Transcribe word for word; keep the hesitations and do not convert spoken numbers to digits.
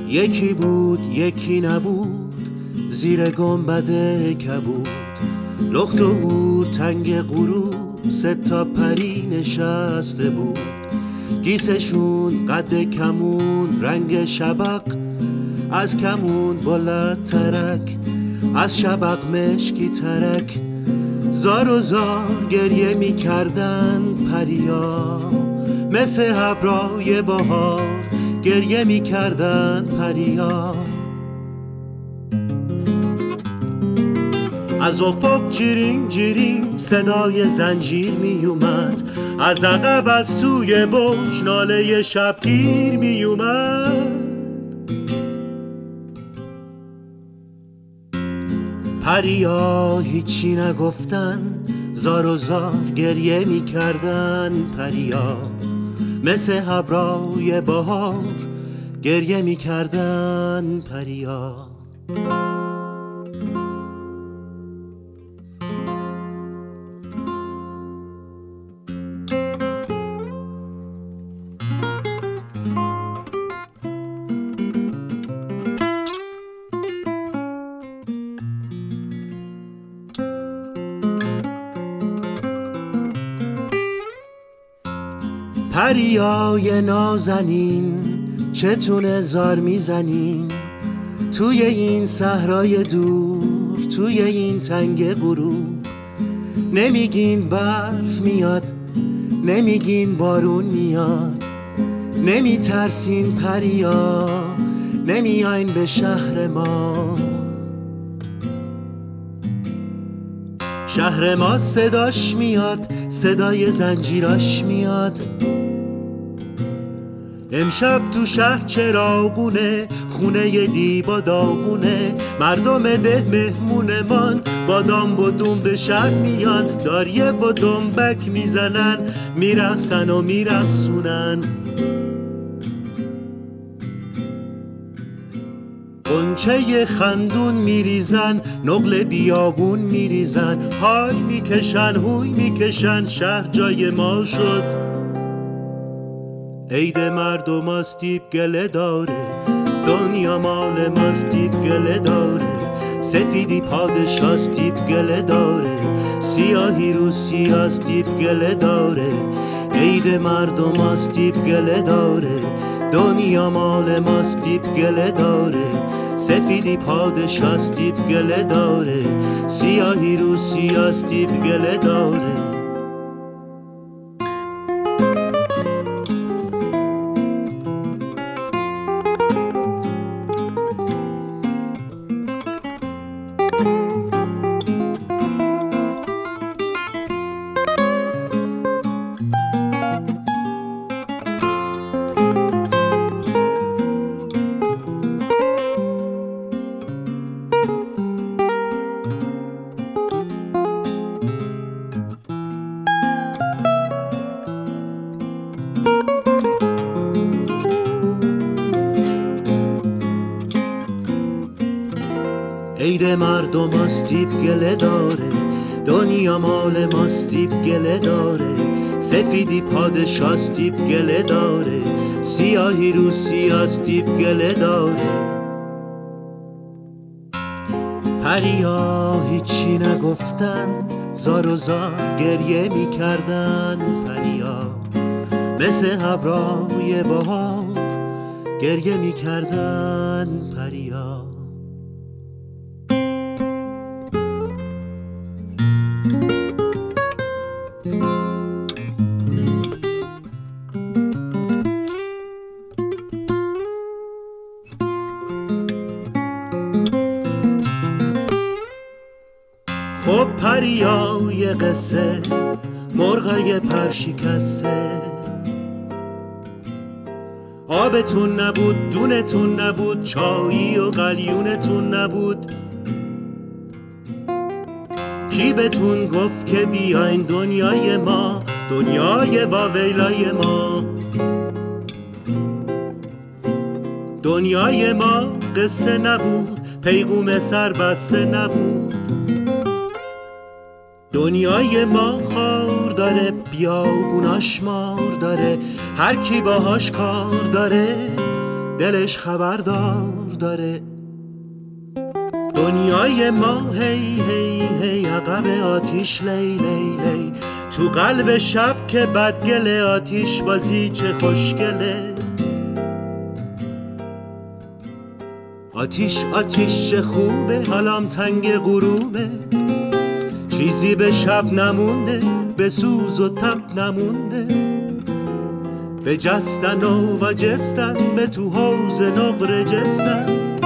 یکی بود یکی نبود، زیر گنبد کبود، لخت و هور تنگ غروب، سه تا پری نشسته بود. گیسشون قد کمون، رنگ شبق از کمون بلند ترک، از شبق مشکی ترک. زار و زار گریه می کردن پریا، مثل ابرای بهار گریه می کردن پریا. از افق جیرین جیرین صدای زنجیر می اومد، از عقب از توی برج ناله شبگیر می اومد. پریا هیچی نگفتن، زار و زار گریه می کردن پریا، مثل ابرای بهار گریه می کردن پریا. پریای نازنین چتونه زار میزنین، توی این صحرای دور، توی این تنگ غروب. نمیگین برف میاد، نمیگین بارون میاد، نمیترسین پریا، نمیاین به شهر ما. شهر ما صداش میاد، صدای زنجیراش میاد. امشب تو شهر چراغونه، خونه دیبا داغونه، مردم ده مهمونه من، بادام و دوم به شهر میان، داریه و دنبک میزنن، میرقصن و میرقصونن. قنچه خندون میریزن، نقل بیابون میریزن، های میکشن هوی میکشن، شهر جای ما شد. عید مردم استیب گله داره، دنیا مال ماستیب گله داره، سفیدی پادشاه استیب گله داره، سیاهی رو سیاه استیب گله داره. عید مردم استیب گله داره، دنیا مال ماستیب گله داره، سفیدی پادشاه استیب گله داره، سیاهی رو سیاه استیب گله داره. عید مردم استیب گله داره، دنیا مال ماستیب گله داره، سفیدی پادشاه استیب گله داره، سیاهی رو سیاه استیب گله داره. پریا هیچی نگفتن، زار و زار گریه می کردن پریا، مثل ابرای بهار گریه می کردن پریا. خب پریا یه قصه، مرغای پرشکسته، آبتون نبود، دونتون نبود، چایی و قلیونتون نبود. کی بهتون گفت که بیاین دنیای ما، دنیای واویلای ما. دنیای ما قصه نبود، پیغوم سربسته نبود. دنیای ما خار داره، بیابوناش مار داره، هر کی باهاش کار داره دلش خبردار داره. دنیای ما هی هی هی عقب آتیش لی لی لی، تو قلب شب که بدگله آتیش بازی چه خوشگله. آتیش آتیش چه خوبه حالام تنگ غروبه، چیزی به شب نمونده به سوز و تب نمونده. به جستن و و جستن به تو حوز نقره جستن،